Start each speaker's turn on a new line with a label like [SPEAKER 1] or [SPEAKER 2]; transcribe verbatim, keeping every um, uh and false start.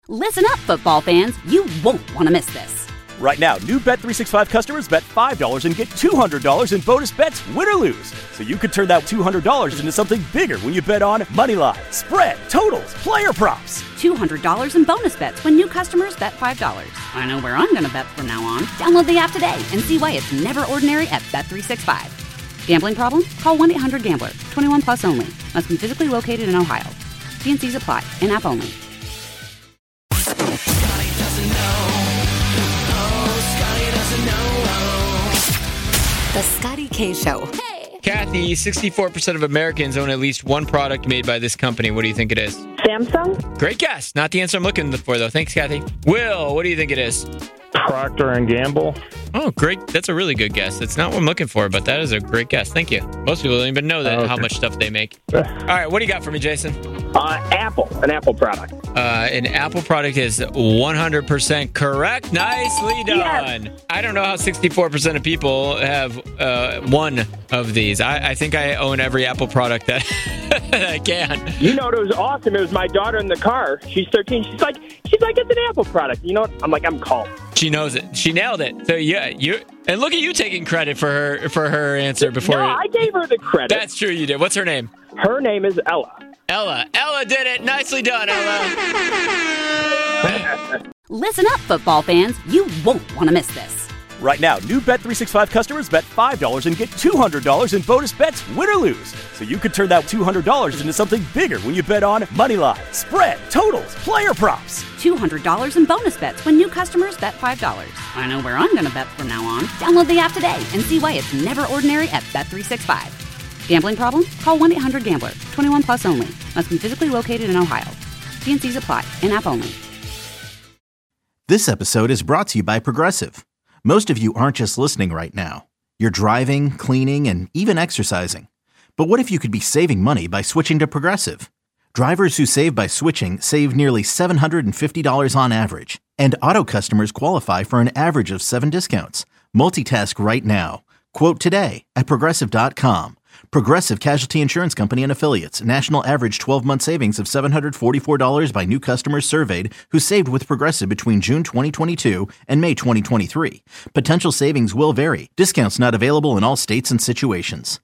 [SPEAKER 1] Listen up, football fans. You won't want to miss this.
[SPEAKER 2] Right now, new Bet three sixty-five customers bet five dollars and get two hundred dollars in bonus bets, win or lose. So you could turn that two hundred dollars into something bigger when you bet on moneyline, spread, totals, player props.
[SPEAKER 1] two hundred dollars in bonus bets when new customers bet five dollars. I know where I'm going to bet from now on. Download the app today and see why it's never ordinary at Bet three sixty-five. Gambling problem? Call one eight hundred gambler. twenty-one plus only. Must be physically located in Ohio. T and C's apply. In-app only.
[SPEAKER 3] Scotty doesn't know. Oh, Scotty doesn't know.
[SPEAKER 4] The Scotty K Show.
[SPEAKER 3] Hey.
[SPEAKER 5] Kathy, sixty-four percent of Americans own at least one product made by this company. What do you think it is?
[SPEAKER 6] Samsung?
[SPEAKER 5] Great guess. Not the answer I'm looking for, though. Thanks, Kathy. Will, what do you think it is?
[SPEAKER 7] Procter and Gamble.
[SPEAKER 5] Oh, great. That's a really good guess. That's not what I'm looking for, but that is a great guess. Thank you. Most people don't even know that
[SPEAKER 7] Okay.
[SPEAKER 5] how much stuff they make. All right, what do you got for me, Jason?
[SPEAKER 6] Uh, Apple. An Apple product.
[SPEAKER 5] Uh, an Apple product is one hundred percent correct. Nicely done.
[SPEAKER 6] Yes.
[SPEAKER 5] I don't know how sixty-four percent of people have uh, one of these. I, I think I own every Apple product that, that I can.
[SPEAKER 6] You know, it was awesome. It was my daughter in the car. She's thirteen. She's like, she's like, it's an Apple product. You know what? I'm like, I'm calm.
[SPEAKER 5] She knows it. She nailed it. So yeah, you and look at you taking credit for her for her answer before.
[SPEAKER 6] No, I gave her the credit.
[SPEAKER 5] That's true. You did. What's her name?
[SPEAKER 6] Her name is Ella.
[SPEAKER 5] Ella. Ella did it. Nicely done, Ella.
[SPEAKER 1] Listen up, football fans. You won't want to miss this.
[SPEAKER 2] Right now, new Bet three sixty-five customers bet five dollars and get two hundred dollars in bonus bets, win or lose. So you could turn that two hundred dollars into something bigger when you bet on moneyline, spread, totals, player props.
[SPEAKER 1] two hundred dollars in bonus bets when new customers bet five dollars. I know where I'm going to bet from now on. Download the app today and see why it's never ordinary at Bet three sixty-five. Gambling problem? Call one eight hundred gambler. twenty-one plus only. Must be physically located in Ohio. T and C's apply. In-app only.
[SPEAKER 8] This episode is brought to you by Progressive. Most of you aren't just listening right now. You're driving, cleaning, and even exercising. But what if you could be saving money by switching to Progressive? Drivers who save by switching save nearly seven hundred fifty dollars on average. And auto customers qualify for an average of seven discounts. Multitask right now. Quote today at Progressive dot com. Progressive Casualty Insurance Company and Affiliates. National average twelve-month savings of seven hundred forty-four dollars by new customers surveyed who saved with Progressive between June twenty twenty-two and May twenty twenty-three. Potential savings will vary. Discounts not available in all states and situations.